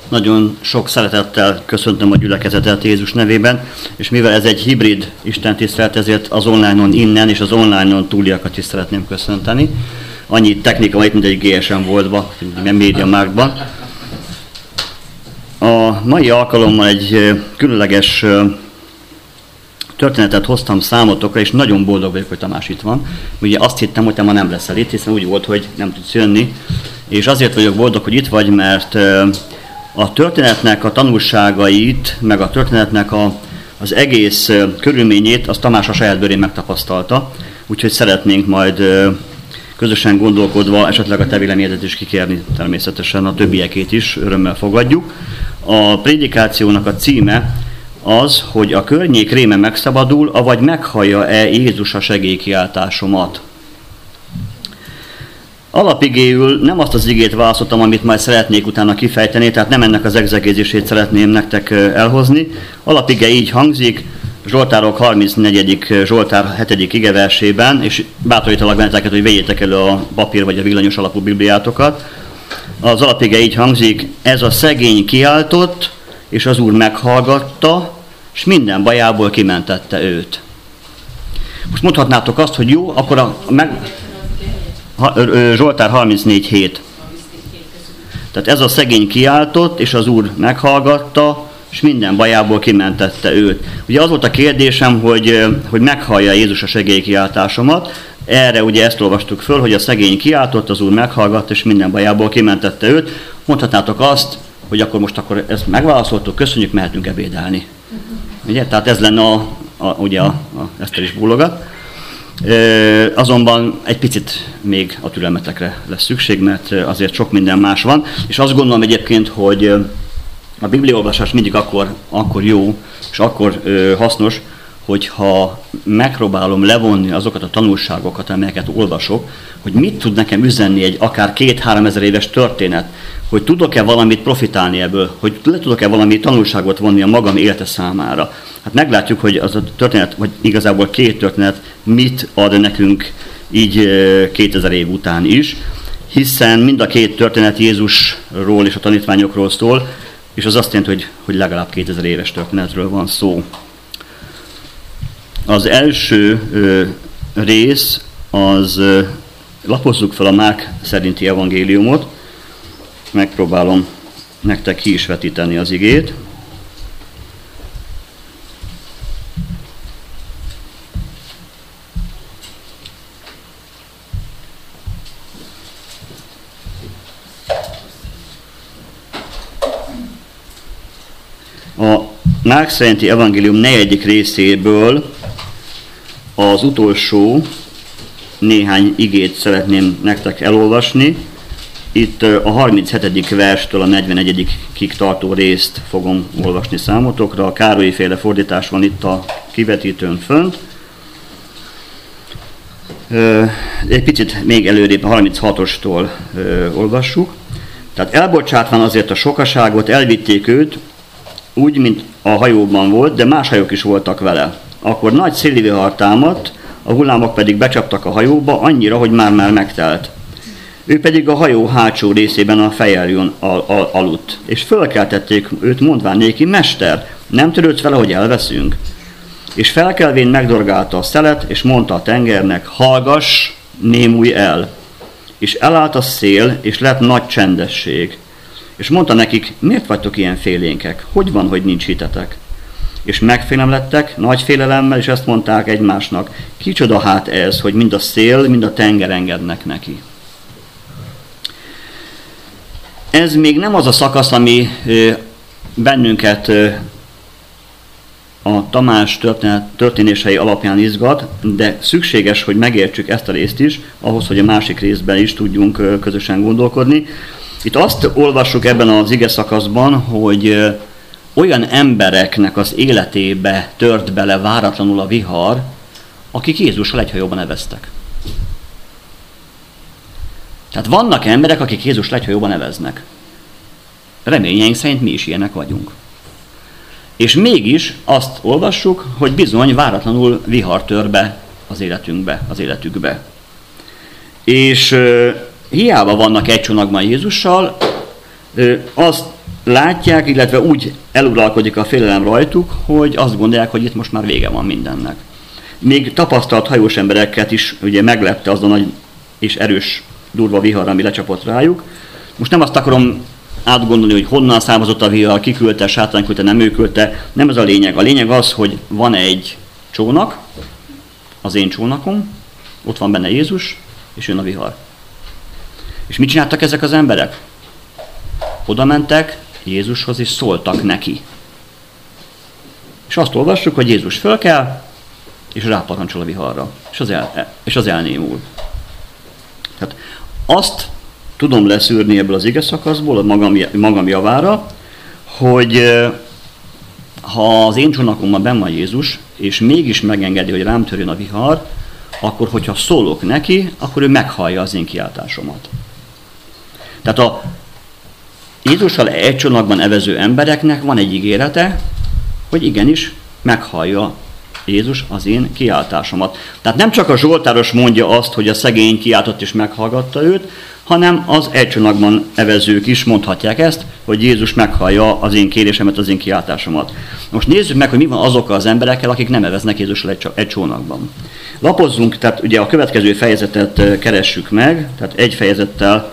Nagyon sok szeretettel köszöntöm a gyülekezetet Jézus nevében, és mivel ez egy hibrid istentisztelet, ezért az online-on innen és az online-on túliakat is szeretném köszönteni. Annyi technika van itt, mint egy GSM Voltban, MediaMarktban. A mai alkalommal egy különleges történetet hoztam számotokra, és nagyon boldog vagyok, hogy Tamás itt van. Ugye azt hittem, hogy te ma nem leszel itt, hiszen úgy volt, hogy nem tudsz jönni. És azért vagyok boldog, hogy itt vagy, mert a történetnek a tanulságait, meg a történetnek az egész körülményét, azt Tamás a saját bőrén megtapasztalta. Úgyhogy szeretnénk majd közösen gondolkodva esetleg a te véleményedet is kikérni, természetesen a többiekét is örömmel fogadjuk. A prédikációnak a címe az, hogy a környék réme megszabadul, avagy meghallja-e Jézus a segélykiáltásomat. Alapigéül nem azt az igét választottam, amit majd szeretnék utána kifejteni, tehát nem ennek az egzegézisét szeretném nektek elhozni. Alapige így hangzik, Zsoltárok 34. Zsoltár 7. igeversében, és bátorítalak benneteket, hogy vegyétek elő a papír vagy a villanyos alapú bibliátokat. Az alapige így hangzik, ez a szegény kiáltott, és az Úr meghallgatta, és minden bajából kimentette őt. Most mondhatnátok azt, hogy jó, akkor Zsoltár 34.7. Tehát ez a szegény kiáltott, és az Úr meghallgatta, és minden bajából kimentette őt. Ugye az volt a kérdésem, hogy meghallja Jézus a segélykiáltásomat. Erre ugye ezt olvastuk föl, hogy a szegény kiáltott, az Úr meghallgatta, és minden bajából kimentette őt. Mondhatnátok azt, hogy akkor ezt megválaszoltuk, köszönjük, mehetünk ebédelni. Ugye? Tehát ez lenne ugye a Eszter is bólogat. Azonban egy picit még a türelmetekre lesz szükség, mert azért sok minden más van. És azt gondolom egyébként, hogy a bibliaolvasás mindig akkor jó, és akkor hasznos, hogyha megpróbálom levonni azokat a tanulságokat, amelyeket olvasok, hogy mit tud nekem üzenni egy akár 2-3 ezer éves történet, hogy tudok-e valamit profitálni ebből, hogy tudok-e valami tanulságot vonni a magam élete számára. Hát meglátjuk, hogy az a történet, vagy igazából 2 történet mit ad nekünk így 2000 év után is, hiszen mind a 2 történet Jézusról és a tanítványokról szól, és az azt jelenti, hogy legalább 2000 éves történetről van szó. Az első rész, az lapozzuk fel a Márk szerinti evangéliumot, megpróbálom nektek ki is vetíteni az igét. A Márk szerinti evangélium 4. részéből az utolsó néhány igét szeretném nektek elolvasni. Itt a 37. verstől a 41-ig tartó részt fogom olvasni számotokra. A Károlyi féle fordítás van itt a kivetítőn fönt. Egy picit még előrébb a 36-ostól olvassuk. Tehát elbocsátván azért a sokaságot, elvitték őt, úgy, mint a hajóban volt, de más hajók is voltak vele. Akkor nagy szélvihar támadt, a hullámok pedig becsaptak a hajóba, annyira, hogy már megtelt. Ő pedig a hajó hátsó részében a fejeljön aludt, és fölkeltették őt, mondván néki, Mester, nem törődsz vele, hogy elveszünk? És felkelvén megdorgálta a szelet, és mondta a tengernek, hallgass, némulj el. És elállt a szél, és lett nagy csendesség. És mondta nekik, miért vagytok ilyen félénkek? Hogy van, hogy nincs hitetek? És megfélemlettek nagy félelemmel, és ezt mondták egymásnak, kicsoda hát ez, hogy mind a szél, mind a tenger engednek neki. Ez még nem az a szakasz, ami bennünket a Tamás történései alapján izgat, de szükséges, hogy megértsük ezt a részt is, ahhoz, hogy a másik részben is tudjunk közösen gondolkodni. Itt azt olvassuk ebben az ige szakaszban, hogy olyan embereknek az életébe tört bele váratlanul a vihar, akik Jézussal egy hajóban eveztek. Tehát vannak emberek, akik Jézussal egy hajóban eveznek. Reményeink szerint mi is ilyenek vagyunk. És mégis azt olvassuk, hogy bizony váratlanul vihar tör be az életükbe. És hiába vannak egy csomagban Jézussal, azt látják, illetve úgy eluralkodik a félelem rajtuk, hogy azt gondolják, hogy itt most már vége van mindennek. Még tapasztalt hajós embereket is ugye meglepte az a nagy és erős, durva vihar, ami lecsapott rájuk. Most nem azt akarom átgondolni, hogy honnan származott a vihar, ki küldte, sátán küldte, nem ő küldte. Nem ez a lényeg. A lényeg az, hogy van egy csónak, az én csónakom, ott van benne Jézus, és jön a vihar. És mit csináltak ezek az emberek? Oda mentek Jézushoz, és szóltak neki. És azt olvassuk, hogy Jézus fölkel, és ráparancsol a viharra, és az elnémul. Tehát azt tudom leszűrni ebből az ige szakaszból, a magam javára, hogy ha az én csónakomban benn van Jézus, és mégis megengedi, hogy rám törjön a vihar, akkor, hogyha szólok neki, akkor ő meghallja az én kiáltásomat. Tehát a Jézussal egy csónakban evező embereknek van egy ígérete, hogy igenis meghallja Jézus az én kiáltásomat. Tehát nem csak a zsoltáros mondja azt, hogy a szegény kiáltott és meghallgatta őt, hanem az egy csónakban evezők is mondhatják ezt, hogy Jézus meghallja az én kérésemet, az én kiáltásomat. Most nézzük meg, hogy mi van azokkal az emberekkel, akik nem eveznek Jézussal egy csónakban. Lapozzunk, tehát ugye a következő fejezetet keressük meg, tehát egy fejezettel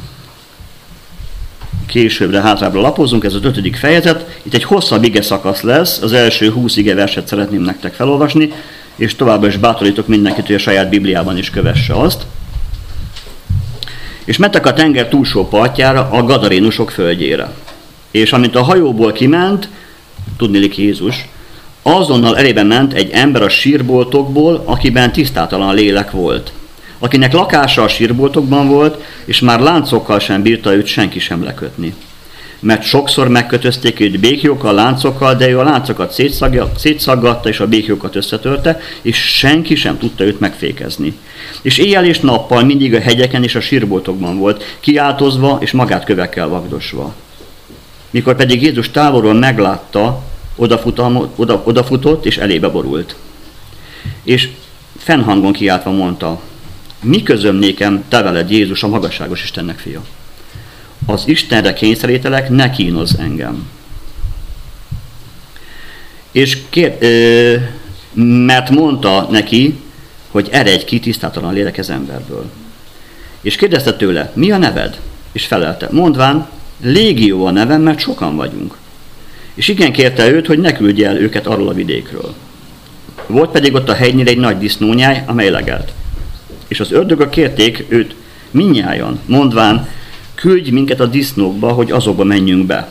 későbbre, hátrábbra lapozzunk, ez az 5. fejezet. Itt egy hosszabb ige szakasz lesz, az első 20 ige verset szeretném nektek felolvasni, és továbbá is bátorítok mindenkit, hogy a saját Bibliában is kövesse azt. És mentek a tenger túlsó partjára, a gadarénusok földjére. És amint a hajóból kiment, tudniillik Jézus, azonnal elébe ment egy ember a sírboltokból, akiben tisztátalan lélek volt. Akinek lakása a sírboltokban volt, és már láncokkal sem bírta őt senki sem lekötni. Mert sokszor megkötözték őt békjókkal, láncokkal, de ő a láncokat szétszaggatta, és a békjókat összetörte, és senki sem tudta őt megfékezni. És éjjel és nappal mindig a hegyeken és a sírboltokban volt, kiáltozva és magát kövekkel vagdosva. Mikor pedig Jézus távolról meglátta, odafutott és elébe borult. És fennhangon kiáltva mondta: mi közöm nékem, te veled, Jézus, a magasságos Istennek fia? Az Istenre kényszerítelek, ne kínozz engem. És mert mondta neki, hogy eredj ki, tisztátalan lélek ez emberből. És kérdezte tőle, mi a neved? És felelte, mondván, Légió a nevem, mert sokan vagyunk. És igen kérte őt, hogy ne küldje el őket arról a vidékről. Volt pedig ott a hegynél egy nagy disznónyáj, amely legelt. És az ördögök kérték őt mindnyájan, mondván, küldj minket a disznókba, hogy azokba menjünk be.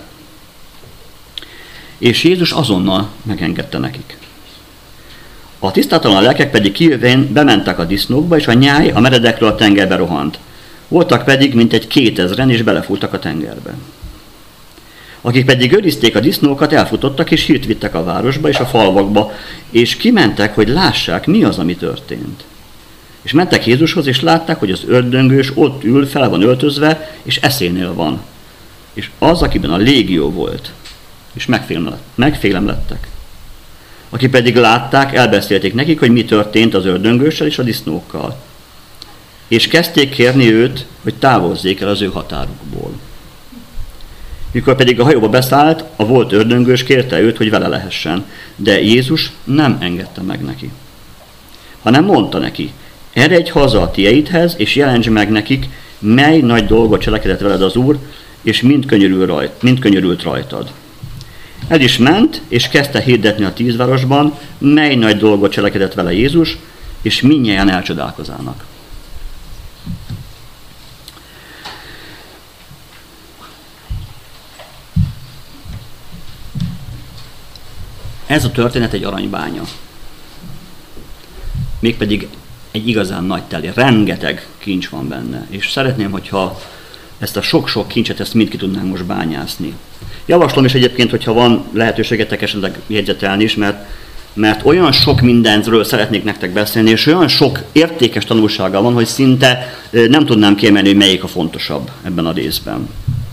És Jézus azonnal megengedte nekik. A tisztátalan lelkek pedig kijövén bementek a disznókba, és a nyáj a meredekről a tengerbe rohant. Voltak pedig mintegy 2000-en, és belefutottak a tengerbe. Akik pedig őrizték a disznókat, elfutottak, és hírt vittek a városba és a falvakba, és kimentek, hogy lássák, mi az, ami történt. És mentek Jézushoz, és látták, hogy az ördöngős ott ül, fel van öltözve, és eszénél van. És az, akiben a légió volt, és megfélemlettek. Akik pedig látták, elbeszélték nekik, hogy mi történt az ördöngőssel és a disznókkal. És kezdték kérni őt, hogy távozzék el az ő határukból. Mikor pedig a hajóba beszállt, a volt ördöngős kérte őt, hogy vele lehessen, de Jézus nem engedte meg neki. Hanem mondta neki, eredj haza a tieidhez, és jelentsd meg nekik, mely nagy dolgot cselekedett veled az Úr, és mind könyörült rajtad. El is ment, és kezdte hirdetni a 10 városban, mely nagy dolgot cselekedett vele Jézus, és mindnyájan elcsodálkozának. Ez a történet egy aranybánya. Mégpedig egy igazán nagy teli, rengeteg kincs van benne. És szeretném, hogyha ezt a sok-sok kincset, ezt mind ki tudnánk most bányászni. Javaslom is egyébként, hogyha van lehetőségetek esetleg jegyzetelni is, mert olyan sok mindentről szeretnék nektek beszélni, és olyan sok értékes tanulsága van, hogy szinte nem tudnám kiemelni, hogy melyik a fontosabb ebben a részben.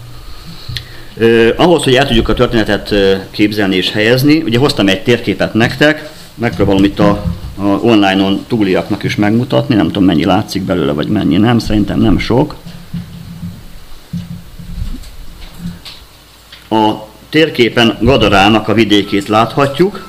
Ahhoz, hogy el tudjuk a történetet képzelni és helyezni, ugye hoztam egy térképet nektek, megpróbálom itt a online-on túliaknak is megmutatni, nem tudom mennyi látszik belőle, vagy mennyi nem, szerintem nem sok. a térképen Gadarának a vidékét láthatjuk.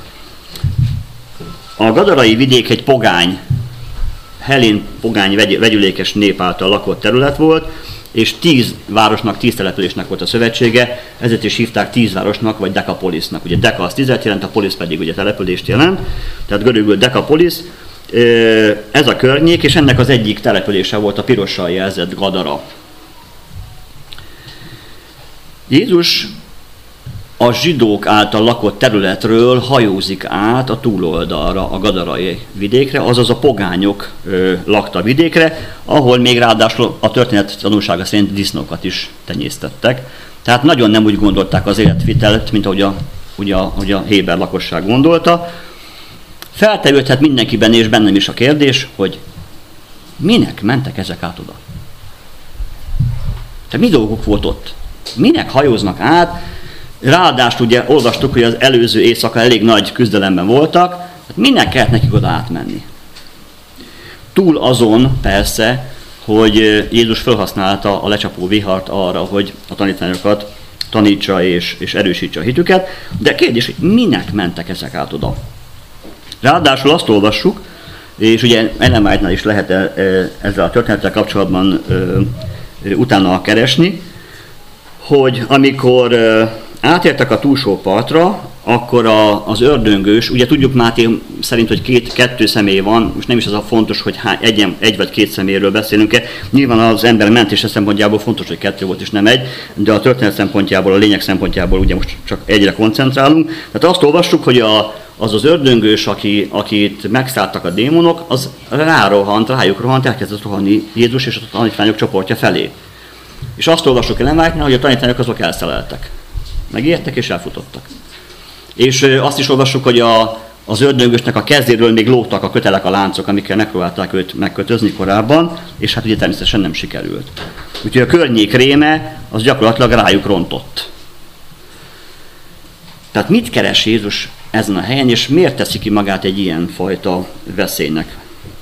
A gadarai vidék egy pogány, hellén pogány vegyülékes nép által lakott terület volt, és 10 városnak, 10 településnek volt a szövetsége, ezért is hívták 10 városnak, vagy Dekapolisnak. Ugye Deka az 10-et jelent, a polisz pedig ugye települést jelent, tehát görögül Dekapolis. Ez a környék, és ennek az egyik települése volt a pirossal jelzett Gadara. Jézus a zsidók által lakott területről hajózik át a túloldalra, a gadarai vidékre, azaz a pogányok lakta vidékre, ahol még ráadásul a történet tanulsága szerint disznókat is tenyésztettek. Tehát nagyon nem úgy gondolták az életvitelt, mint ahogy a héber lakosság gondolta. Feltevődhet mindenkiben és bennem is a kérdés, hogy minek mentek ezek át oda? Tehát mi dolguk volt ott? Minek hajóznak át? Ráadásul ugye olvastuk, hogy az előző éjszaka elég nagy küzdelemben voltak, hát minek kellett nekik oda átmenni? Túl azon persze, hogy Jézus felhasználta a lecsapó vihart arra, hogy a tanítványokat tanítsa és erősítse a hitüket, de kérdés, hogy minek mentek ezek át oda? Ráadásul azt olvassuk, és ugye Ellen White-nál is lehet ezzel a történettel kapcsolatban utána keresni, hogy amikor átértek a túlsó partra, akkor az ördöngős, ugye tudjuk Máté szerint, hogy kettő személy van, most nem is az a fontos, hogy egy vagy két személyről beszélünk-e. Nyilván az ember mentése szempontjából fontos, hogy kettő volt és nem egy, de a történet szempontjából, a lényeg szempontjából ugye most csak egyre koncentrálunk. Tehát azt olvassuk, hogy az ördöngős, akit megszálltak a démonok, az rájuk rohant, elkezdett rohanni Jézus és a tanítványok csoportja felé. És azt olvassuk Ellen White-nál, hogy a tanítványok azok elszeleltek. Megijedtek és elfutottak. És azt is olvassuk, hogy az ördöngösnek a kezéről még lógtak a kötelek, a láncok, amikkel megpróbálták őt megkötözni korábban, és hát ugye természetesen nem sikerült. Úgyhogy a környék réme az gyakorlatilag rájuk rontott. Tehát mit keres Jézus ezen a helyen, és miért teszi ki magát egy ilyen fajta veszélynek?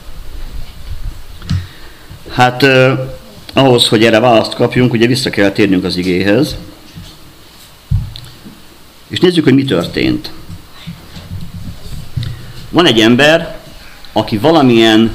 Hát ahhoz, hogy erre választ kapjunk, ugye vissza kell térnünk az igéhez. És nézzük, hogy mi történt. Van egy ember, aki valamilyen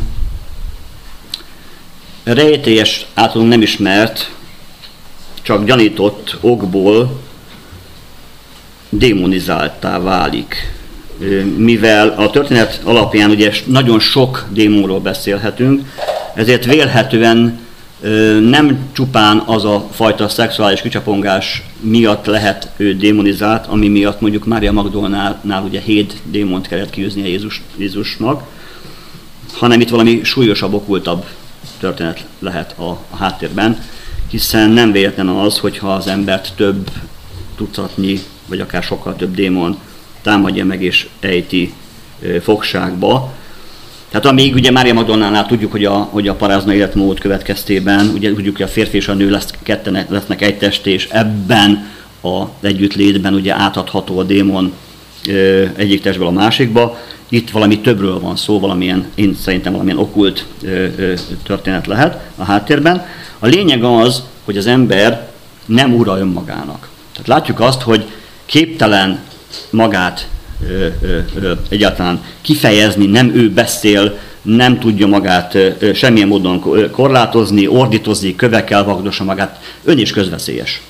rejtélyes, általunk nem ismert, csak gyanított okból démonizálttá válik. Mivel a történet alapján ugye nagyon sok démonról beszélhetünk, ezért vélhetően nem csupán az a fajta szexuális kicsapongás miatt lehet ő démonizált, ami miatt mondjuk Mária Magdolnánál ugye 7 démont kellett kiűznie Jézusnak, hanem itt valami súlyosabb, okkultabb történet lehet a háttérben, hiszen nem véletlen az, hogyha az embert több tucatnyi, vagy akár sokkal több démon támadja meg és ejti fogságba. Tehát amíg ugye Mária Magdolnánál tudjuk, hogy a parázna életmód következtében, ugye tudjuk, hogy a férfi és a nő ketten lesznek egy test, és ebben az együttlétben ugye átadható a démon egyik testből a másikba. Itt valami többről van szó, én szerintem valamilyen okkult történet lehet a háttérben. A lényeg az, hogy az ember nem ura önmagának. Tehát látjuk azt, hogy képtelen magát egyáltalán kifejezni, nem ő beszél, nem tudja magát semmilyen módon korlátozni, ordítozni, kövekkel vagdossa magát, ön is közveszélyes.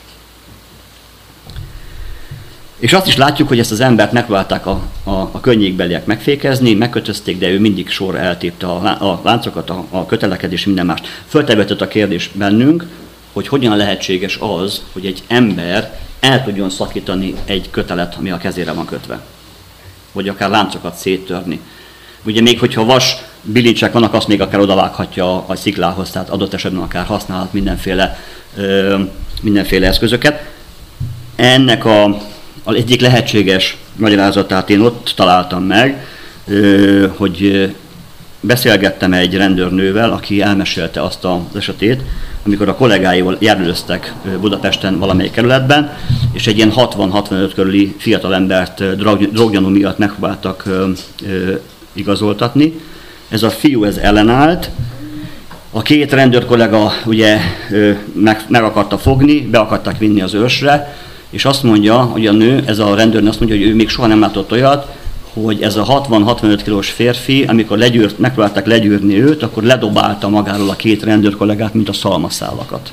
És azt is látjuk, hogy ezt az embert megpróbálták a környékbeliek megfékezni, megkötözték, de ő mindig sorra eltépte a láncokat, a köteleket és minden mást. Föltevetett a kérdés bennünk, hogy hogyan lehetséges az, hogy egy ember el tudjon szakítani egy kötelet, ami a kezére van kötve. Vagy akár láncokat széttörni. Ugye még hogyha vas bilincsek vannak, azt még akár odavághatja a sziklához, tehát adott esetben akár használhat mindenféle eszközöket. Ennek az egyik lehetséges magyarázatát én ott találtam meg, hogy beszélgettem egy rendőrnővel, aki elmesélte azt az esetét, amikor a kollégáival járőröztek Budapesten valamelyik kerületben, és egy ilyen 60-65 körüli fiatalembert droggyanú miatt megpróbáltak igazoltatni. Ez a fiú ellenállt, a két rendőr kollega ugye meg akarta fogni, be akarták vinni az ősre, És azt mondja, hogy a nő, ez a rendőrnő azt mondja, hogy ő még soha nem látott olyat, hogy ez a 60-65 kilós férfi, amikor megpróbálták legyűrni őt, akkor ledobálta magáról a két rendőrkollégát, mint a szalmaszálakat.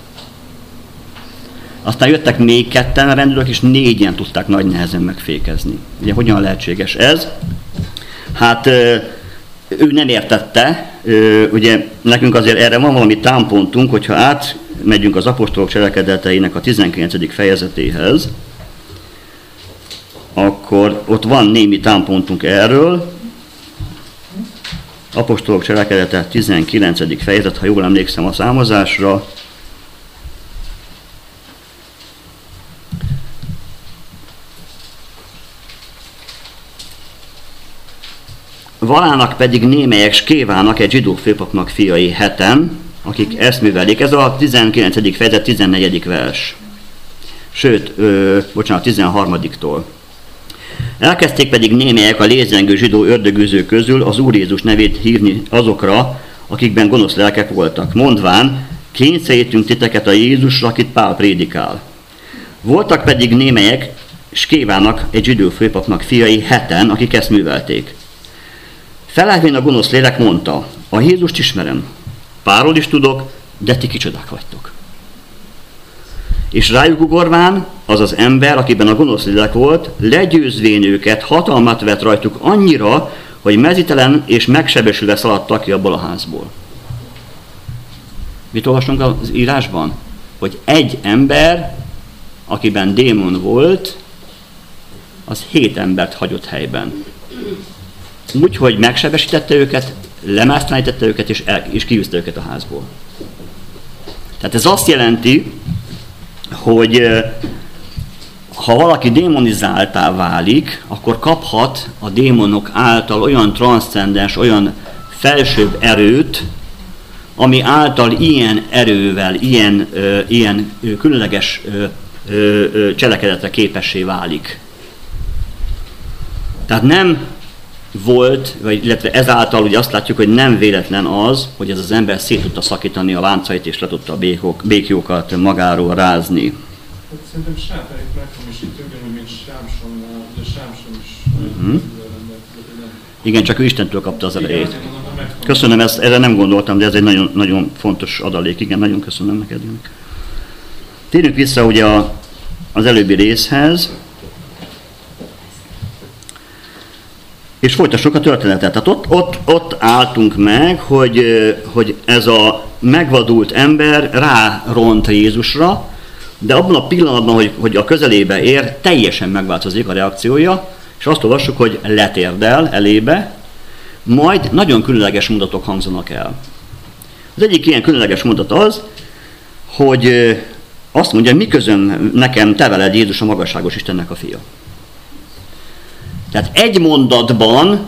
Aztán jöttek még ketten a rendőrök, és 4-en tudták nagy nehezen megfékezni. Ugye hogyan lehetséges ez? Hát ő nem értette, ugye nekünk azért erre van valami támpontunk, hogyha átmegyünk az apostolok cselekedeteinek a 19. fejezetéhez, akkor ott van némi támpontunk erről. Apostolok cselekedete 19. fejezet, ha jól emlékszem a számozásra. Valának pedig némelyek Skévának, egy zsidó főpapnak fiai 7-en, akik ezt művelik. Ez a 19. fejezet 14. vers. Sőt, 13-tól. Elkezdték pedig némelyek a lézengő zsidó ördögűzők közül az Úr Jézus nevét hívni azokra, akikben gonosz lelkek voltak, mondván, kényszerítünk titeket a Jézusra, akit Pál prédikál. Voltak pedig némelyek Skévának, egy zsidó főpapnak fiai 7-en, akik ezt művelték. Felelvén a gonosz lélek mondta, a Jézust ismerem, Pálról is tudok, de ti kicsodák vagytok. És rájuk ugorván az az ember, akiben a gonosz lélek volt, legyőzvén őket, hatalmat vett rajtuk annyira, hogy mezítelen és megsebesülve szaladtak ki abból a házból. Mit olvasunk az írásban? Hogy egy ember, akiben démon volt, az 7 embert hagyott helyben. Úgy, hogy megsebesítette őket, lemásztalanítette őket, és kiűzte őket a házból. Tehát ez azt jelenti, hogy ha valaki démonizáltá válik, akkor kaphat a démonok által olyan transzcendens, olyan felsőbb erőt, ami által ilyen erővel, ilyen különleges cselekedetre képessé válik. Tehát nem volt, illetve ezáltal ugye azt látjuk, hogy nem véletlen az, hogy ez az ember szét tudta szakítani a láncait, és le tudta a békjókat magáról rázni. Szerintem Sátáit meghamisítja, ugyanúgy, mint Sámsonnál, ugye Sámson is Igen, csak ő Istentől kapta az erejét. Köszönöm, erre nem gondoltam, de ez egy nagyon, nagyon fontos adalék. Igen, nagyon köszönöm neked. Térjünk vissza ugye az előbbi részhez, és folytassuk a történetet. Tehát ott álltunk meg, hogy ez a megvadult ember ráront Jézusra, de abban a pillanatban, hogy a közelébe ér, teljesen megváltozik a reakciója, és azt olvassuk, hogy letérdel elébe, majd nagyon különleges mondatok hangzanak el. Az egyik ilyen különleges mondat az, hogy azt mondja, mi közöm nekem, te veled, Jézus, a magasságos Istennek a fia. Tehát egy mondatban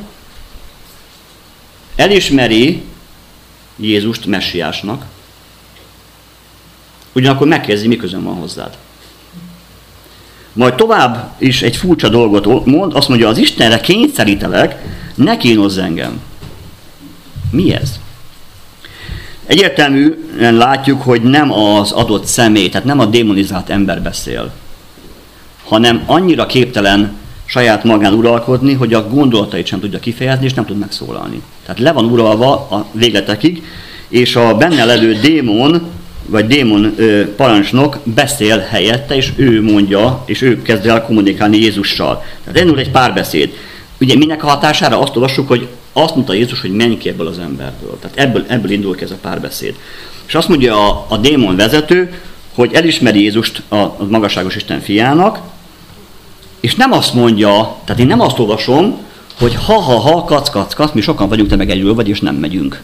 elismeri Jézust messiásnak, ugyanakkor megkezdi, mi közön van hozzád. Majd tovább is egy furcsa dolgot mond, azt mondja, az Istenre kényszerítelek, ne kínozz engem. Mi ez? Egyértelműen látjuk, hogy nem az adott személy, tehát nem a démonizált ember beszél, hanem annyira képtelen saját magán uralkodni, hogy a gondolatait sem tudja kifejezni, és nem tud megszólalni. Tehát le van uralva a végletekig, és a benne levő démon, vagy démon parancsnok beszél helyette, és ő mondja, és ő kezd el kommunikálni Jézussal. Tehát elindul egy párbeszéd. Ugye minek a hatására azt olvassuk, hogy azt mondta Jézus, hogy menj ki ebből az emberből. Tehát ebből indul ki ez a párbeszéd. És azt mondja a démon vezető, hogy elismeri Jézust a magasságos Isten fiának, és nem azt mondja, tehát én nem azt olvasom, hogy ha, kac, mi sokan vagyunk, te meg egyről vagy, és nem megyünk.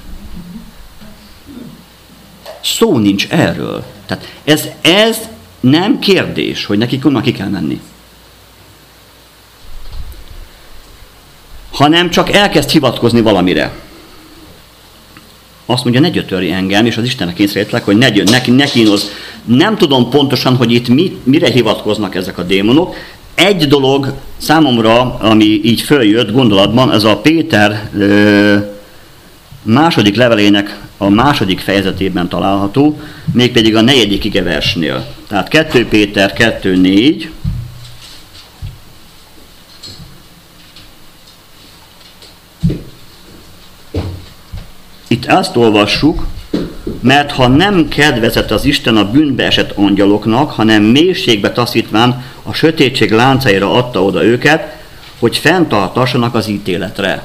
Szó nincs erről. Tehát ez nem kérdés, hogy nekik onnan ki kell menni. Hanem csak elkezd hivatkozni valamire. Azt mondja, ne gyötörj engem, és az Istennek kényszerítlek, hogy ne kínozz. Nem tudom pontosan, hogy itt mire hivatkoznak ezek a démonok. Egy dolog számomra, ami így följött gondolatban, ez a Péter második levelének a második fejezetében található, mégpedig a 4. igeversnél. Tehát 2 Péter 2:4. itt azt olvassuk, mert ha nem kedvezett az Isten a bűnbe esett angyaloknak, hanem mélységbe taszítván a sötétség láncaira adta oda őket, hogy fenntartassanak az ítéletre.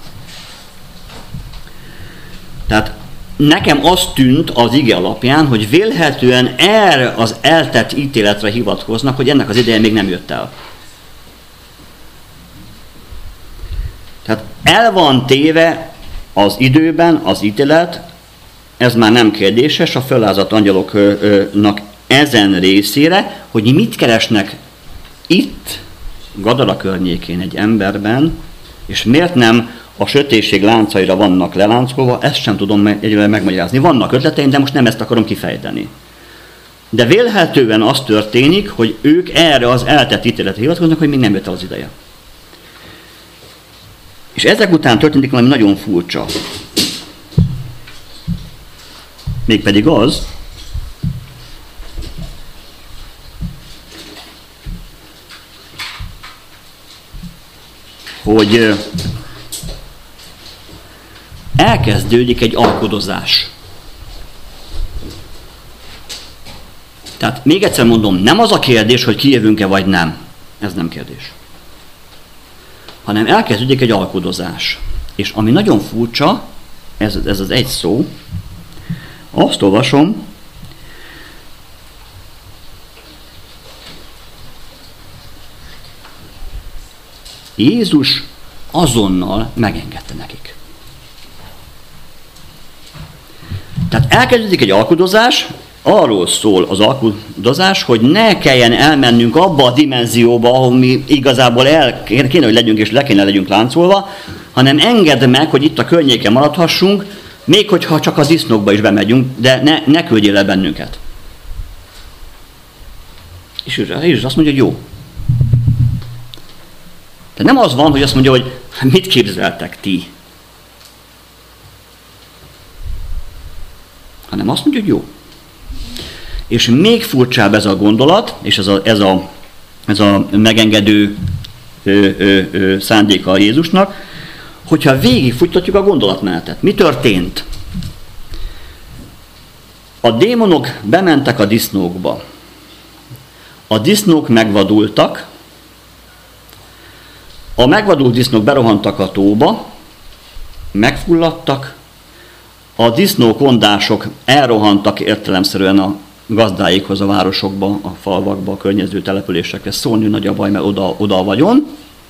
Tehát nekem azt tűnt az ige alapján, hogy vélhetően erre az eltett ítéletre hivatkoznak, hogy ennek az ideje még nem jött el. Tehát el van téve az időben az ítélet, ez már nem kérdéses, a föllázadt angyaloknak ezen részére, hogy mit keresnek itt, Gadara környékén egy emberben, és miért nem a sötétség láncaira vannak leláncolva, ezt sem tudom egyébként megmagyarázni. Vannak ötleteim, de most nem ezt akarom kifejteni. De vélhetően az történik, hogy ők erre az eltett ítéletre hivatkoznak, hogy még nem jött el az ideje. És ezek után történik valami nagyon furcsa. Mégpedig az, hogy elkezdődik egy alkudozás. Tehát még egyszer mondom, nem az a kérdés, hogy kijövünk-e vagy nem. Ez nem kérdés. Hanem elkezdődik egy alkudozás. És ami nagyon furcsa, ez az egy szó, azt olvasom, Jézus azonnal megengedte nekik. Tehát elkezdődik egy alkudozás, arról szól az alkudozás, hogy ne kelljen elmennünk abba a dimenzióba, ahol mi igazából kéne, hogy legyünk és le kéne legyünk láncolva, hanem engedd meg, hogy itt a környéken maradhassunk, még hogyha csak az disznókba is bemegyünk, de ne küldjél le bennünket. És Jézus azt mondja, hogy jó. De nem az van, hogy azt mondja, hogy mit képzeltek ti, hanem azt mondja, hogy jó. És még furcsább ez a gondolat, és ez a megengedő szándéka a Jézusnak, hogyha végigfuttatjuk a gondolatmenetet. Mi történt? A démonok bementek a disznókba. A disznók megvadultak, a megvadult disznók berohantak a tóba, megfulladtak, a disznókondások elrohantak értelemszerűen a gazdáikhoz, a városokba, a falvakba, a környező településekre, szólni nagy a baj, mert oda a vagyon.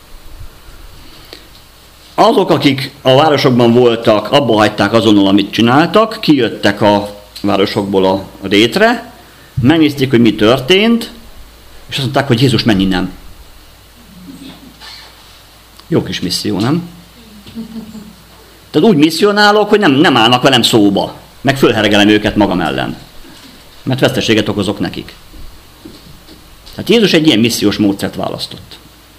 Azok, akik a városokban voltak, abba hagyták azonnal, amit csináltak, kijöttek a városokból a rétre, megnézték, hogy mi történt, és azt mondták, hogy Jézus, menj innen. Jó kis misszió, nem? Tehát úgy misszionálok, hogy nem állnak velem szóba, meg fölhergelem őket magam ellen, mert veszteséget okozok nekik. Tehát Jézus egy ilyen missziós módszert választott.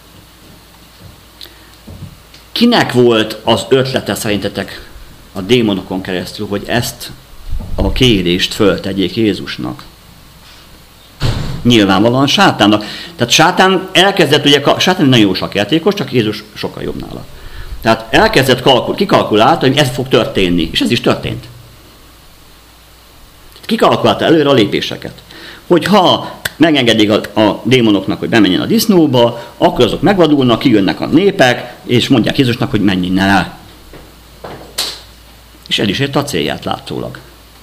Kinek volt az ötlete szerintetek a démonokon keresztül, hogy ezt a kérést föltegyék Jézusnak? Nyilvánvalóan sátánnak. Tehát sátán elkezdett, ugye, sátán nagyon jó sakjátékos, csak Jézus sokkal jobb nála. Tehát elkezdett kikalkulálta, hogy ez fog történni, és ez is történt. Kikalkulálta előre a lépéseket. Hogy ha megengedik a démonoknak, hogy bemenjen a disznóba, akkor azok megvadulnak, kijönnek a népek, és mondják Jézusnak, hogy menj innen el. És el is érte a célját látszólag.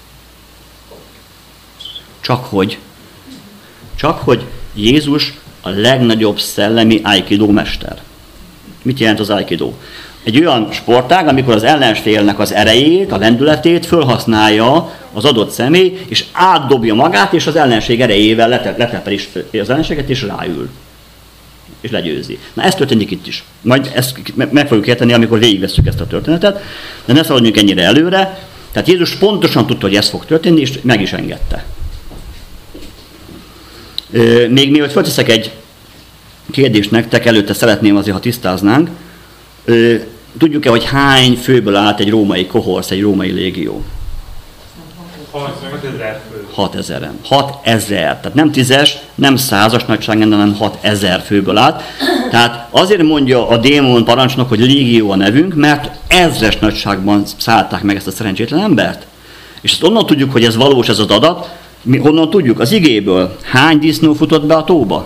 Csak hogy Jézus a legnagyobb szellemi aikido mester. Mit jelent az aikido? Egy olyan sportág, amikor az ellenfélnek az erejét, a lendületét fölhasználja az adott személy, és átdobja magát, és az ellenség erejével letepel is az ellenséget, és ráül. És legyőzi. Na ez történik itt is. Majd ezt meg fogjuk érteni, amikor végigvesszük ezt a történetet, de ne szaladjunk ennyire előre. Tehát Jézus pontosan tudta, hogy ez fog történni, és meg is engedte. Még mielőtt fölteszek egy kérdést nektek, előtte szeretném azért, ha tisztáznánk. Tudjuk-e, hogy hány főből állt egy római kohorsz, egy római légió? 6000-en. 6000. Tehát nem 10-es, nem 100-as nagyságrendben, hanem 6000 főből állt. Tehát azért mondja a démon parancsnok, hogy légió a nevünk, mert ezres nagyságban szállták meg ezt a szerencsétlen embert. És ezt onnan tudjuk, hogy ez valós ez az adat. Mi honnan tudjuk? Az igéből. Hány disznó futott be a tóba?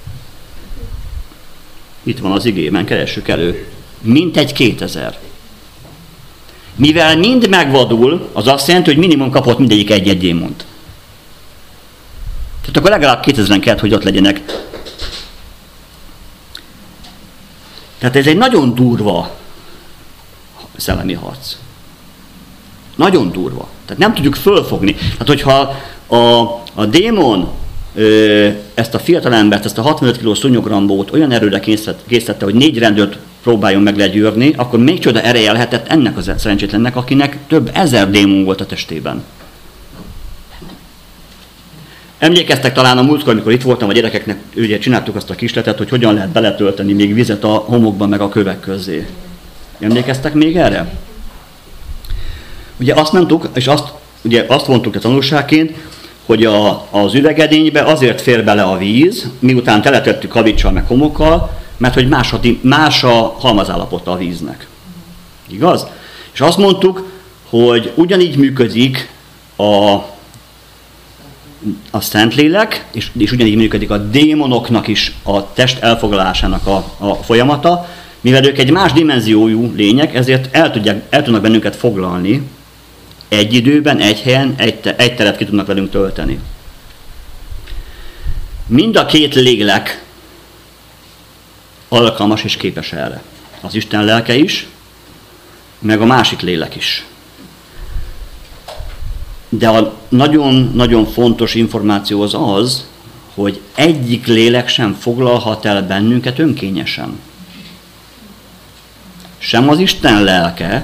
Itt van az igében, keressük elő. Mintegy 2000. Mivel mind megvadul, az azt jelenti, hogy minimum kapott mindegyik egy-egy démont. Tehát akkor legalább 2000-en kellett, hogy ott legyenek. Tehát ez egy nagyon durva szellemi harc. Nagyon durva. Tehát nem tudjuk fölfogni. Tehát hogyha a démon ezt a fiatalembert, ezt a 65 kg szúnyogrambót olyan erőre készítette, hogy 4 rendőrt próbáljon meg legyőrni, akkor még csoda ereje lehetett ennek az szerencsétlennek, akinek több ezer démon volt a testében. Emlékeztek talán a múltkor, amikor itt voltam a gyerekeknek, ugye csináltuk azt a kisletet, hogy hogyan lehet beletölteni még vizet a homokban meg a kövek közé. Emlékeztek még erre? Ugye azt mondtuk, és azt vontuk a tanulságként, hogy az üvegedénybe azért fér bele a víz, miután teletettük kavicsal meg homokkal, mert hogy más a halmazállapota a víznek. Igaz? És azt mondtuk, hogy ugyanígy működik a Szentlélek, és ugyanígy működik a démonoknak is a test elfoglalásának a folyamata, mivel ők egy más dimenziójú lények, ezért el tudnak bennünket foglalni, egy időben, egy helyen, egy teret ki tudnak velünk tölteni. Mind a két lélek alkalmas és képes erre. Az Isten lelke is, meg a másik lélek is. De a nagyon-nagyon fontos információ az, hogy egyik lélek sem foglalhat el bennünket önkényesen. Sem az Isten lelke,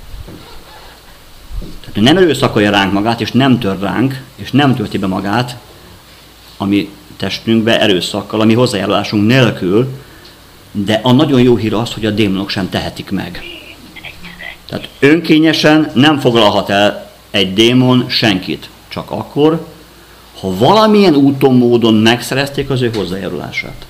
tehát nem erőszakolja ránk magát, és nem tör ránk, és nem tölti be magát a mi testünkbe erőszakkal, a mi hozzájárulásunk nélkül, de a nagyon jó hír az, hogy a démonok sem tehetik meg. Tehát önkényesen nem foglalhat el egy démon senkit, csak akkor, ha valamilyen úton, módon megszerezték az ő hozzájárulását.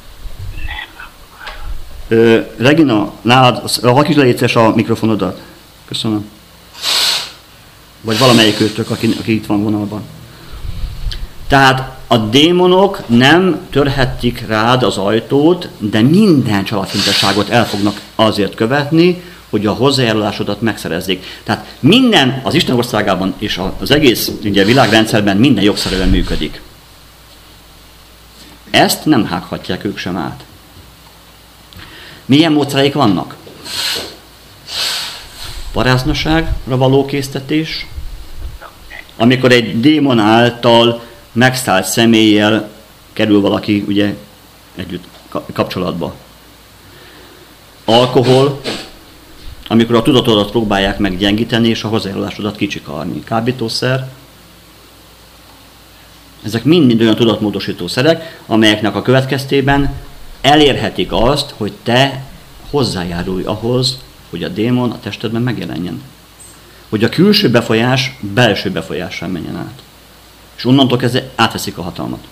Regina, nálad, halkítsd le létszes a mikrofonodat. Köszönöm. Vagy valamelyik őtök, aki itt van vonalban. Tehát a démonok nem törhetik rád az ajtót, de minden családfintasságot el fognak azért követni, hogy a hozzájárulásodat megszerezzék. Tehát minden az Isten országában és az egész ugye, világrendszerben minden jogszerűen működik. Ezt nem hághatják ők sem át. Milyen módszereik vannak? Paráznaságra való késztetés, amikor egy démon által megszállt személlyel kerül valaki ugye együtt kapcsolatba. Alkohol, amikor a tudatodat próbálják meggyengíteni és a hozzájárulásodat kicsikarni. Kábítószer, ezek mind olyan tudatmódosító szerek, amelyeknek a következtében elérhetik azt, hogy te hozzájárulj ahhoz, hogy a démon a testedben megjelenjen. Hogy a külső befolyás belső befolyással menjen át. És onnantól kezdve átveszik a hatalmat.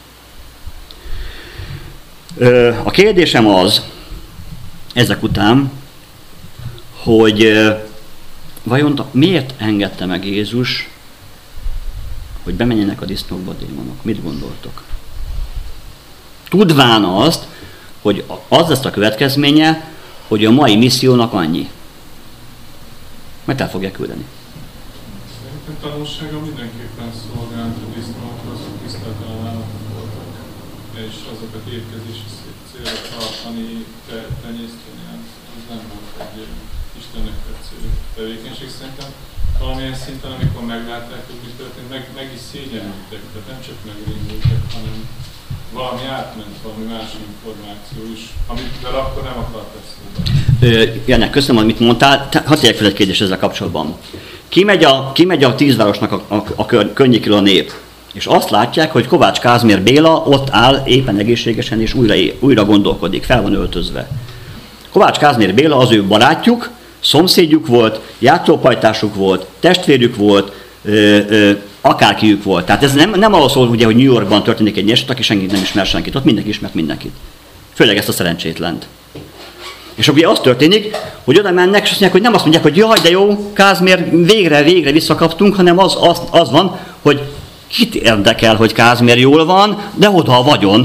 A kérdésem az, ezek után, hogy vajon miért engedte meg Jézus, hogy bemenjenek a disznókba a démonok? Mit gondoltok? Tudván azt, hogy az lesz a következménye, hogy a mai missziónak annyi. Mert el fogják küldeni. Szerintem tanulsága mindenképpen szolgált a disznók, azok tiszteltelen állatok voltak, és azokat étkezési célra tartani, tenyészteni, az nem volt egy Istennek tetsző tevékenység. Szerintem valamilyen szinten, amikor meglátták, hogy mi történt, meg is szégyenültek, tehát nem csak megrémültek, hanem valami átment, valami más információ is, amivel akkor nem akartak szólni. Janek, köszönöm, amit mondtál. Hadd tegyek fel egy kérdést ezzel kapcsolatban. Kimegy a 10 városnak a környékről a nép, és azt látják, hogy Kovács Kázmér Béla ott áll éppen egészségesen, és újra gondolkodik, fel van öltözve. Kovács Kázmér Béla az ő barátjuk, szomszédjuk volt, játszópajtásuk volt, testvérük volt, akárkiük volt. Tehát ez nem arról szól, ugye, hogy New Yorkban történik egy eset, aki senki nem ismer senkit, ott mindenki ismert mindenkit. Főleg ezt a szerencsétlent. És ugye az történik, hogy oda mennek, és azt mondják, hogy nem azt mondják, hogy jaj, de jó, Kázmér, végre visszakaptunk, hanem az van, hogy kit érdekel, hogy Kázmér jól van, de oda a vagyon.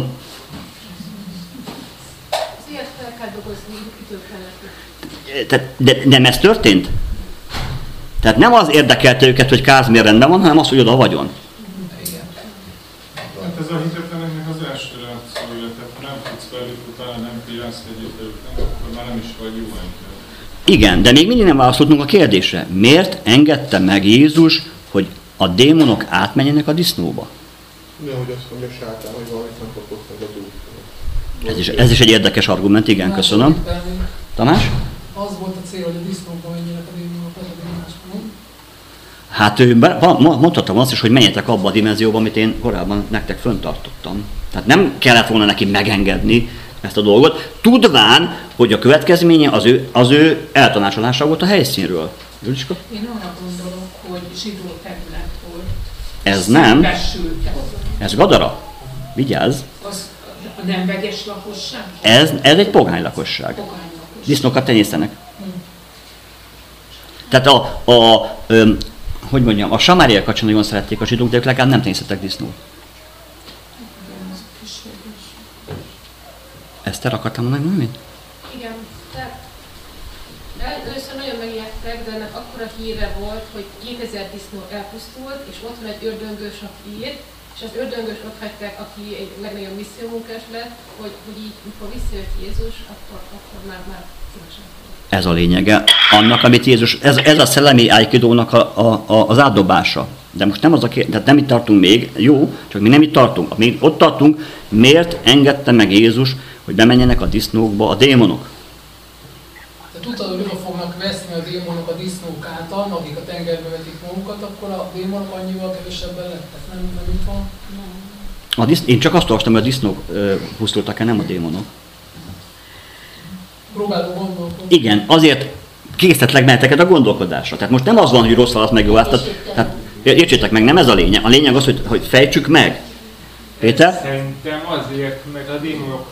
Azért fel kell dolgozni, kitől kellett. De nem ez történt? Tehát nem az érdekelte őket, hogy Kázmér rendben van, hanem az, hogy oda a vagyon. Hát ez a hitetleneknek az első reakciója, tehát ha nem tudsz velük, utána nem piálsz együtt, akkor már nem is vagy jó ember. Igen, de még mindig nem válaszoltunk a kérdésre. Miért engedte meg Jézus, hogy a démonok átmenjenek a disznóba? Nehogy azt mondja sátán, hogy valamit nem kapott meg az út. Ez is egy érdekes argument, igen, köszönöm. Tamás? Az volt a cél, hogy a disznókban menjenek a démonok, az a démonás, nem? Hát mondhatom azt is, hogy menjetek abba a dimenzióba, amit én korábban nektek föntartottam. Tehát nem kellett volna neki megengedni ezt a dolgot, tudván, hogy a következménye az ő eltanácsolása volt a helyszínről. Juliska? Én arra gondolok, hogy zsidó terület volt. Ez nem. Szembesültek. Ez Gadara. Vigyázz. Az a nem veges lakosság? Ez egy pogány lakosság. Pogány lakosság. Disznókat tenyésztenek. Tehát hogy mondjam, a samáriakat sem nagyon szerették a zsidók, de ők legalább nem tenyésztettek disznót. Eszter, akartam mondani valamit? Igen, tehát először nagyon megijedtek, de ennek akkora híre volt, hogy 2000 disznó elpusztult, és ott van egy ördöngős, aki írt, és az ördöngős ott hagyták, aki egy legnagyobb missziómunkás lett, hogy így, mikor visszajött Jézus, akkor már szívesen. Ez a lényege annak, amit Jézus, ez a szellemi ájkidónak az átdobása. De most nem tehát nem itt tartunk még, jó, csak mi nem itt tartunk. Még ott tartunk, miért engedte meg Jézus, hogy bemenjenek a disznókba a démonok? Te tudtad, hogy oda fognak veszni a démonok a disznók által, akik a tengerbe vetik magukat, akkor a démonok annyival kevesebben lettek, nem így van? Én csak azt olvastam, hogy a disznók pusztultak el, nem a démonok. Próbálom gondolkodni. Igen, azért készítettek benneteket a gondolkodásra. Tehát most nem az van, hogy rossz válasz meg jó válasz. Tehát értsétek meg, nem ez a lényeg. A lényeg az, hogy fejtsük meg. Péter? Szerintem azért, mert a démonok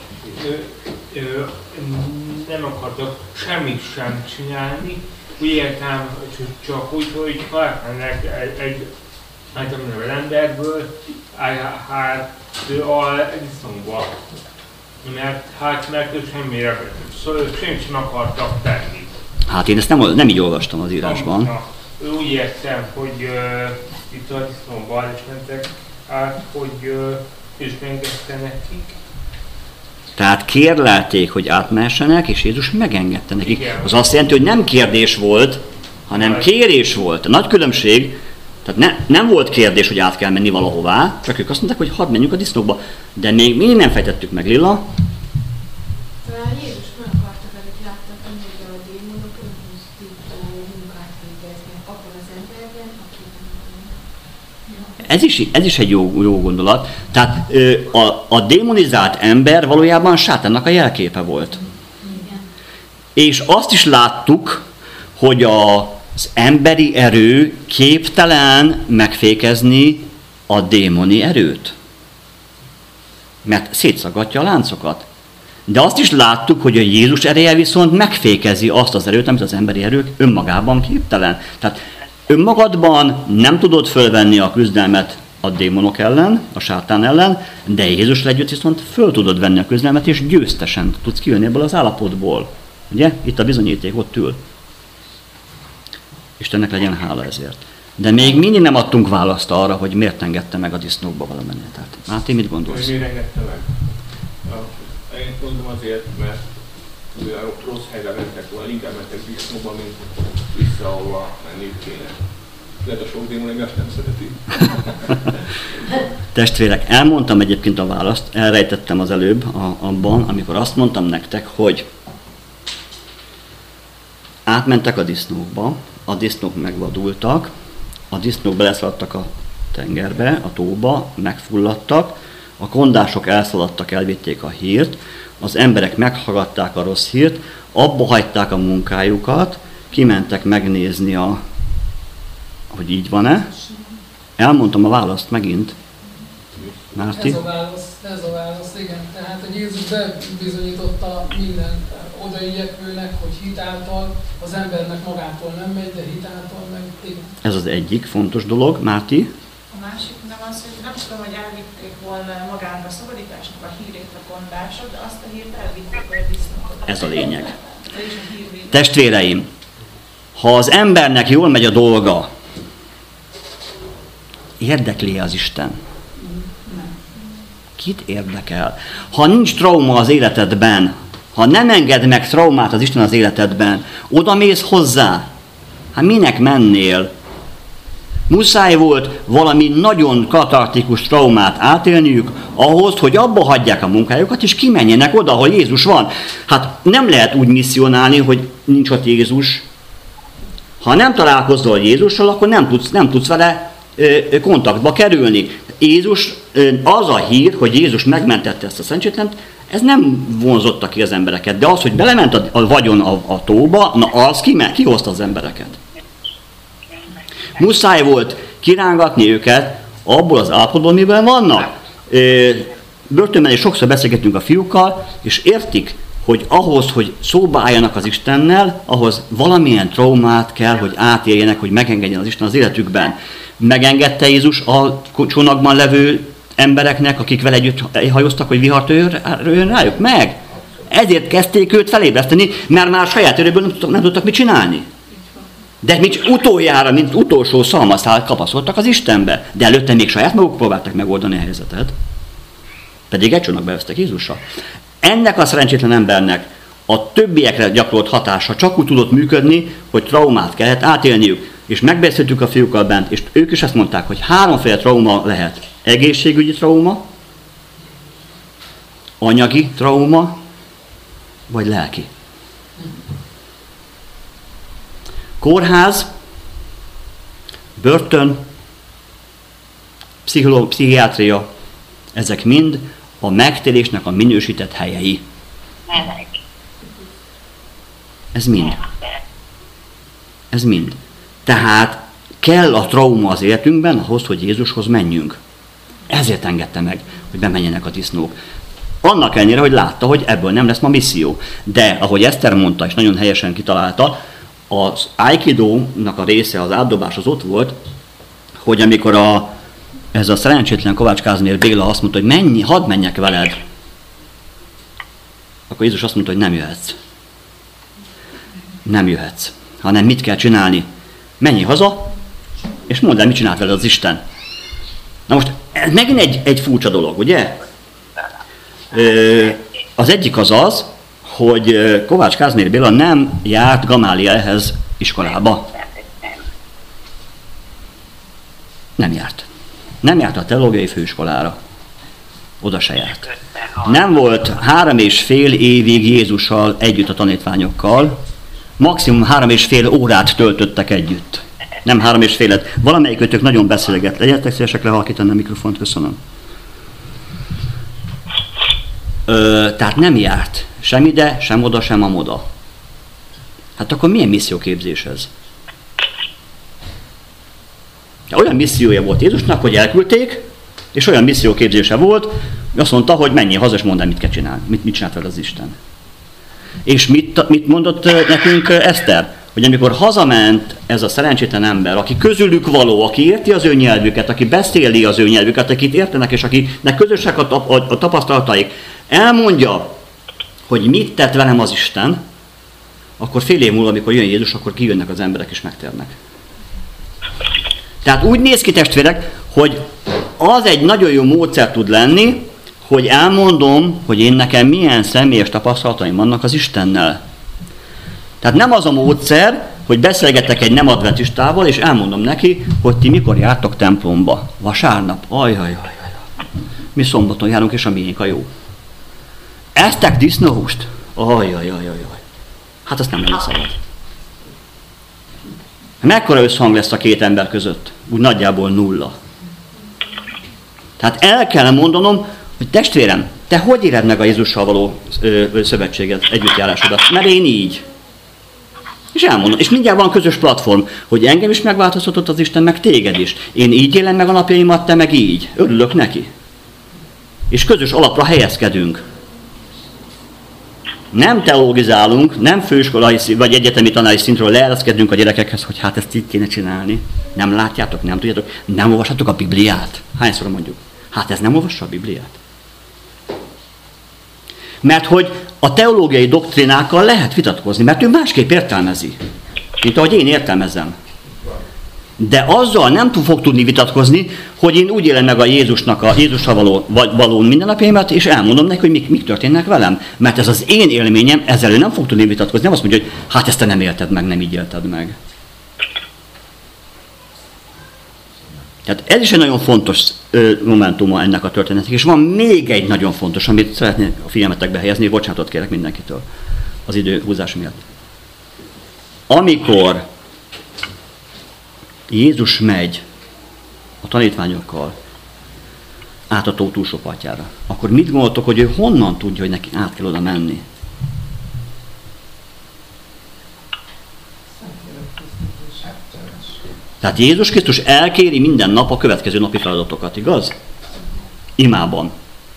nem akartak semmit sem csinálni. Úgy értem, csak úgy, hogy felmennek egy emberből a disznóba. Mert ő semmire, semmit sem akartak tenni. Hát én ezt nem így olvastam az írásban. Úgy értem, hogy itt a disznóban is mentek át, hogy és megengedte nekik. Tehát kérlelték, hogy átmehessenek, és Jézus megengedte nekik. Igen. Az azt jelenti, hogy nem kérdés volt, hanem kérés volt. A nagy különbség, tehát nem volt kérdés, hogy át kell menni valahová, csak ők azt mondták, hogy hadd menjünk a disznókba. De még mindig nem fejtettük meg, Lilla. Talán Jézus meg akarta velük láttak, hogy a démonok önpusztító munkát végeznek abban az emberben, aki Ez is egy jó gondolat. Tehát a démonizált ember valójában sátánnak a jelképe volt. igen. És azt is láttuk, hogy az emberi erő képtelen megfékezni a démoni erőt. Mert szétszagatja a láncokat. De azt is láttuk, hogy a Jézus ereje viszont megfékezi azt az erőt, amit az emberi erők önmagában képtelen. Tehát önmagadban nem tudod fölvenni a küzdelmet a démonok ellen, a sátán ellen, de Jézus együtt viszont föl tudod venni a küzdelmet, és győztesen tudsz kijönni ebből az állapotból. Ugye? Itt a bizonyíték ott ül. Istennek legyen hála ezért. De még mindig nem adtunk választ arra, hogy miért engedte meg a disznókba valamennyit. Tehát, Máté, mit gondolsz? Hogy miért engedte meg? Én mondom azért, mert rossz helyre mentek volna, inkább mentek disznóba, mint vissza, ahova menniük kéne. Lehet a sok démon ezt nem szereti. Testvérek, elmondtam egyébként a választ, elrejtettem az előbb abban, amikor azt mondtam nektek, hogy átmentek a disznókba, a disznók megvadultak, a disznók beleszaladtak a tengerbe, a tóba, megfulladtak, a kondások elszaladtak, elvitték a hírt, az emberek meghallgatták a rossz hírt, abba hagyták a munkájukat, kimentek megnézni, hogy így van-e, Elmondtam a választ megint. Márti? Ez a válasz, igen. Tehát, hogy Jézus bebizonyította minden odaigyekvőnek, hogy hitáltal, az embernek magától nem megy, de hitáltal meg igen. Ez az egyik fontos dolog. Márti? A másik nem az, hogy nem tudom, hogy elvitték volna magánba szabadításnak a hírét a gondások, de azt a hírt elvitték, hogy a disznókat. Ez a lényeg. Testvéreim, ha az embernek jól megy a dolga, érdekli az Isten? Kit érdekel? Ha nincs trauma az életedben, ha nem enged meg traumát az Isten az életedben, odamész hozzá, hát minek mennél? Muszáj volt valami nagyon katartikus traumát átélniük ahhoz, hogy abba hagyják a munkájukat, és kimenjenek oda, ahol Jézus van. Hát nem lehet úgy misszionálni, hogy nincs ott Jézus. Ha nem találkozol Jézussal, akkor nem tudsz vele kontaktba kerülni. Jézus, az a hír, hogy Jézus megmentette ezt a szerencsétlent, ez nem vonzotta ki az embereket, de az, hogy belement a vagyon a tóba, na az kihozta az embereket. Muszáj volt kirángatni őket abból az állapotból, miben vannak. Börtönben is sokszor beszélgetünk a fiúkkal, és értik, hogy ahhoz, hogy szóba álljanak az Istennel, ahhoz valamilyen traumát kell, hogy átéljenek, hogy megengedjen az Isten az életükben. Megengedte Jézus a csónakban levő embereknek, akik vele együtt hajóztak, hogy vihart öljön rájuk? Meg! Ezért kezdték őt felébreszteni, mert már saját erőből nem tudtak mit csinálni. De utoljára, mint utolsó szalmaszál kapaszkodtak az Istenbe. De előtte még saját maguk próbáltak megoldani a helyzetet. Pedig egy csónakba vesztek Jézusra. Ennek a szerencsétlen embernek a többiekre gyakorolt hatása csak úgy tudott működni, hogy traumát kellett átélniük. És megbeszéltük a fiúkkal bent, és ők is azt mondták, hogy háromféle trauma lehet. Egészségügyi trauma, anyagi trauma, vagy lelki. Kórház, börtön, pszichiátria, ezek mind a megtérésnek a minősített helyei. Ez mind. Ez mind. Tehát kell a trauma az életünkben ahhoz, hogy Jézushoz menjünk. Ezért engedte meg, hogy bemenjenek a disznók. Annak ellenére, hogy látta, hogy ebből nem lesz ma misszió. De, ahogy Eszter mondta, és nagyon helyesen kitalálta, az Aikido-nak a része, az átdobás az ott volt, hogy amikor ez a szerencsétlen Kovács Kázmér Béla azt mondta, hogy hadd menjek veled, akkor Jézus azt mondta, hogy nem jöhetsz. Nem jöhetsz. Hanem mit kell csinálni? Menj haza, és mondd el, mit csinált veled az Isten. Na most, ez megint egy furcsa dolog, ugye? Az egyik az, hogy Kovács Kázmér Béla nem járt Gamálielhez iskolába. Nem járt. Nem járt a teológiai főiskolára. Oda se járt. Nem volt 3,5 évig Jézussal együtt a tanítványokkal. Maximum 3,5 órát töltöttek együtt. Nem 3,5-et. Valamelyikőtök nagyon beszélget. Legyetek szívesek lehalkítani a mikrofont, köszönöm. Tehát nem járt. Sem ide, sem oda, sem amoda. Hát akkor milyen misszióképzés ez? Olyan missziója volt Jézusnak, hogy elküldték, és olyan misszióképzése volt, azt mondta, hogy menjél haza, és mondd el, mit kell csinálni. Mit csinált vele az Isten. És mit mondott nekünk Eszter? Hogy amikor hazament ez a szerencsétlen ember, aki közülük való, aki érti az ő nyelvüket, aki beszéli az ő nyelvüket, akit értenek, és akinek közösek a tapasztalataik, elmondja, hogy mit tett velem az Isten, akkor fél év múlva, amikor jön Jézus, akkor kijönnek az emberek és megtérnek. Tehát úgy néz ki, testvérek, hogy az egy nagyon jó módszer tud lenni, hogy elmondom, hogy én nekem milyen személyes tapasztalataim vannak az Istennel. Tehát nem az a módszer, hogy beszélgetek egy nem adventistával, és elmondom neki, hogy ti mikor jártok templomba. Vasárnap. Ajajajaj. Mi szombaton járunk, és a miénk a jó. Eztek disznóhúst? Ajajajajaj. Hát azt nem lenne szabad. Mekkora összhang lesz a két ember között? Úgy nagyjából 0. Tehát el kell mondanom, hogy testvérem, te hogy éred meg a Jézussal való szövetséget, együttjárásodat? Mert én így. És elmondom, és mindjárt van közös platform, hogy engem is megváltoztatott az Isten, meg téged is. Én így élem meg a napjaimat, te meg így. Örülök neki. És közös alapra helyezkedünk. Nem teologizálunk, nem főiskolai vagy egyetemi tanári szintről leereszkedünk a gyerekekhez, hogy hát ezt így kéne csinálni. Nem látjátok, nem tudjátok, nem olvashatok a Bibliát. Hányszor mondjuk? Hát ez nem olvassa a Bibliát. Mert hogy a teológiai doktrinákkal lehet vitatkozni, mert ő másképp értelmezi, mint ahogy én értelmezem. De azzal nem fog tudni vitatkozni, hogy én úgy élem meg a Jézussal való mindennapjaimat, és elmondom neki, hogy mik történnek velem. Mert ez az én élményem, ezzel ő nem fog tudni vitatkozni. Nem azt mondja, hogy hát ezt te nem élted meg, nem így élted meg. Tehát ez is egy nagyon fontos momentuma ennek a történetnek. És van még egy nagyon fontos, amit szeretnék a figyelmetekbe helyezni, bocsánatot kérek mindenkitől az idő húzás miatt. Amikor Jézus megy a tanítványokkal át a tó túlsó partjára, akkor mit gondoltok, hogy ő honnan tudja, hogy neki át kell oda menni? Tehát Jézus Krisztus elkéri minden nap a következő napi feladatokat, igaz? Imában.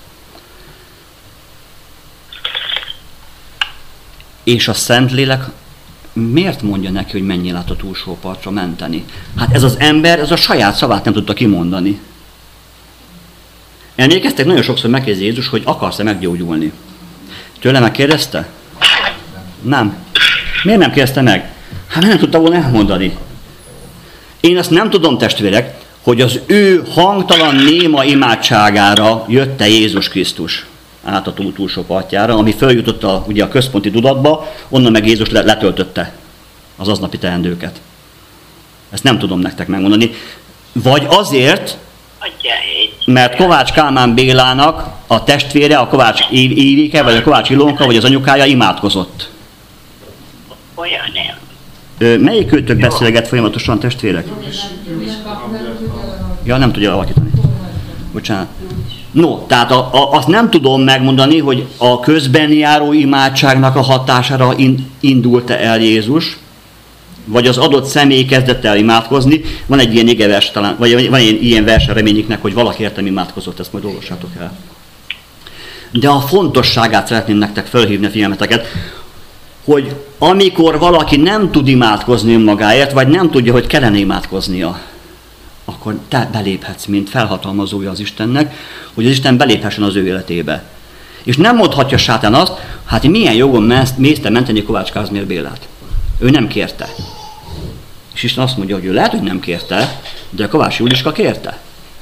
És a Szentlélek miért mondja neki, hogy menjél át a túlsó partra menteni? Hát ez az ember, ez a saját szavát nem tudta kimondani. Emlékeztek, nagyon sokszor megkérdezi Jézus, hogy akarsz-e meggyógyulni. Tőle megkérdezte? Nem. Miért nem kérdezte meg? Hát nem tudta volna elmondani. Én azt nem tudom, testvérek, hogy az ő hangtalan néma imádságára jött-e Jézus Krisztus át a tó túlsó partjára, ami feljutott ugye a központi tudatba, onnan meg Jézus letöltötte az aznapi teendőket. Ezt nem tudom nektek megmondani. Vagy azért, mert Kovács Kálmán Bélának a testvére, a Kovács Ívike, vagy a Kovács Ilonka, vagy az anyukája imádkozott. Olyan nem. Melyik őtök beszélget folyamatosan, testvérek? Ja, nem tudja alakítani. Bocsánat. No, tehát azt nem tudom megmondani, hogy a közben járó imádságnak a hatására indult-e el Jézus, vagy az adott személy kezdett el imádkozni. Van egy ilyen igevers talán, vagy van egy ilyen vers, reményiknek, hogy valaki értem imádkozott, ezt majd olvassátok el. De a fontosságát szeretném nektek felhívni a figyelmeteket, hogy amikor valaki nem tud imádkozni önmagáért, vagy nem tudja, hogy kellene imádkoznia, akkor te beléphetsz, mint felhatalmazója az Istennek, hogy az Isten beléphessen az ő életébe. És nem mondhatja sátán azt, hát milyen jogon mész te menteni Kovács Kázmér Bélát. Ő nem kérte. És Isten azt mondja, hogy ő lehet, hogy nem kérte, de a Kovács Juliska kérte.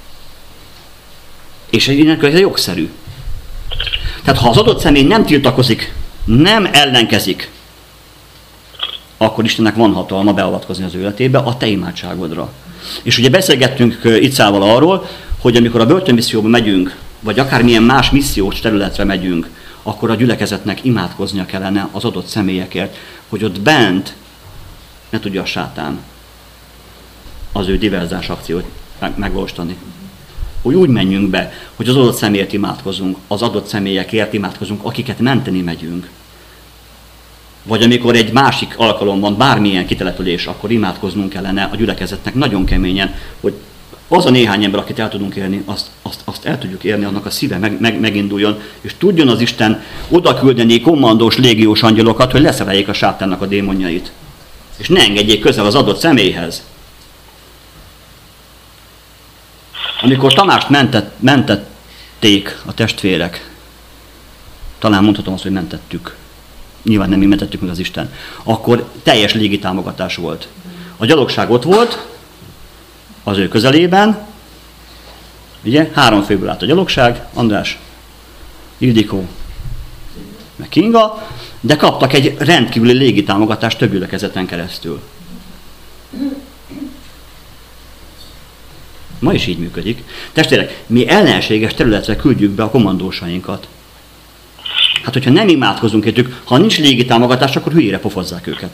És ez jogszerű. Tehát ha az adott személy nem tiltakozik, nem ellenkezik, akkor Istennek van hatalma beavatkozni az ő életébe a te imádságodra. És ugye beszélgettünk Icával arról, hogy amikor a börtönmisszióba megyünk, vagy akármilyen más missziós területre megyünk, akkor a gyülekezetnek imádkoznia kellene az adott személyekért, hogy ott bent ne tudja a sátán az ő diverzáns akciót megvalósítani. Hogy úgy menjünk be, hogy az adott személyért imádkozunk, az adott személyekért imádkozunk, akiket menteni megyünk. Vagy amikor egy másik alkalom van, bármilyen kitelepülés, akkor imádkoznunk kellene a gyülekezetnek nagyon keményen, hogy az a néhány ember, akit el tudunk érni, azt el tudjuk érni, annak a szíve meginduljon, és tudjon az Isten oda küldeni kommandós, légiós angyalokat, hogy leszereljék a sátánnak a démonjait. És ne engedjék közel az adott személyhez. Amikor Tamást mentették a testvérek, talán mondhatom azt, hogy mentettük, nyilván nem mi mentettük meg az Isten, akkor teljes légitámogatás volt. A gyalogság ott volt, az ő közelében, ugye, 3 főből állt a gyalogság, András, Ildikó, meg Kinga, de kaptak egy rendkívüli légitámogatást több gyülekezeten keresztül. Ma is így működik. Testvérek, mi ellenséges területre küldjük be a kommandósainkat. Hát, hogyha nem imádkozunk értük, ha nincs légitámogatás, akkor hülyére pofozzák őket.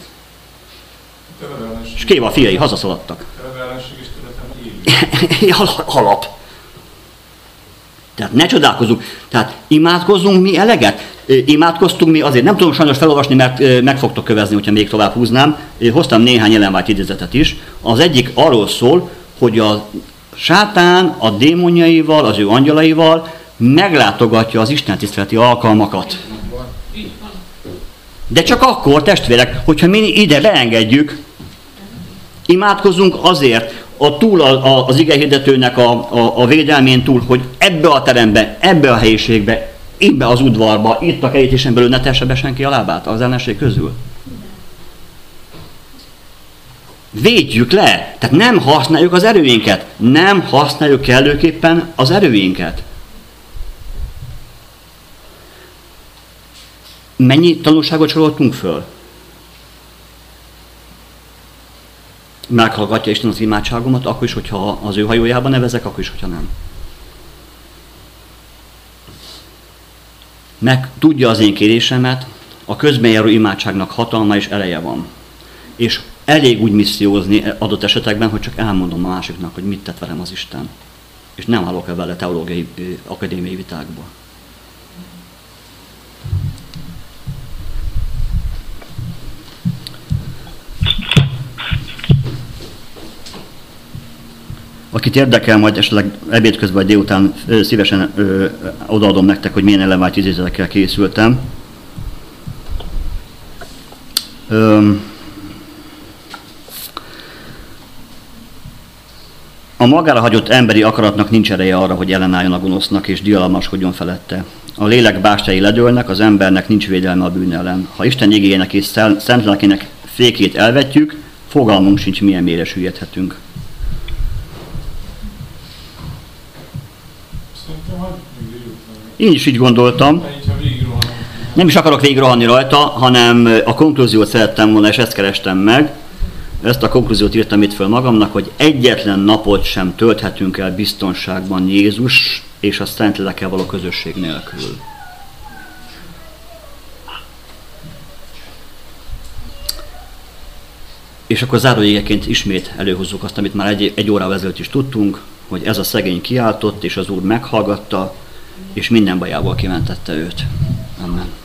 És Kéva fiai hazaszaladtak. Alap. Tehát ne csodálkozzunk. Tehát imádkozzunk mi eleget? Imádkoztunk mi azért. Nem tudom sajnos felolvasni, mert meg fogtok kövezni, hogyha még tovább húznám. Hoztam néhány Ellen White idézetet is. Az egyik arról szól, hogy a sátán a démonjaival, az ő angyalaival meglátogatja az istentiszteleti alkalmakat. De csak akkor, testvérek, hogyha mi ide beengedjük, imádkozzunk azért, az igehirdetőnek a védelmén túl, hogy ebbe a terembe, ebbe a helyiségbe, ebbe az udvarba, itt a kerítésen belül ne tesse be senki a lábát az ellenség közül. Védjük le, tehát nem használjuk az erőinket, nem használjuk kellőképpen az erőinket. Mennyi tanulságot soroltunk föl? Meghallgatja Isten az imádságomat, akkor is, hogyha az ő hajójában nevezek, akkor is, hogyha nem. Meg tudja az én kérésemet, a közben járó imádságnak hatalma és ereje van. És elég úgy missziózni adott esetekben, hogy csak elmondom a másiknak, hogy mit tett velem az Isten. És nem állok el vele teológiai, akadémiai vitákba. Akit érdekel, majd esetleg ebéd közben vagy délután szívesen odaadom nektek, hogy milyen Ellen White idézetekkel készültem. A magára hagyott emberi akaratnak nincs ereje arra, hogy ellenálljon a gonosznak és diadalmaskodjon felette. A lélek bástyái ledőlnek, az embernek nincs védelme a bűn ellen. Ha Isten igéjének és szent lelkének fékét elvetjük, fogalmunk sincs, milyen mélyre süllyedhetünk. Én is így gondoltam. Nem is akarok végigrohanni rajta, hanem a konklúziót szerettem volna, és ezt kerestem meg. Ezt a konklúziót írtam itt föl magamnak, hogy egyetlen napot sem tölthetünk el biztonságban Jézus és a Szentlélekkel való közösség nélkül. És akkor zárójégeként ismét előhozzuk azt, amit már egy órával ezelőtt is tudtunk, hogy ez a szegény kiáltott, és az Úr meghallgatta, és minden bajából kimentette őt. Amen.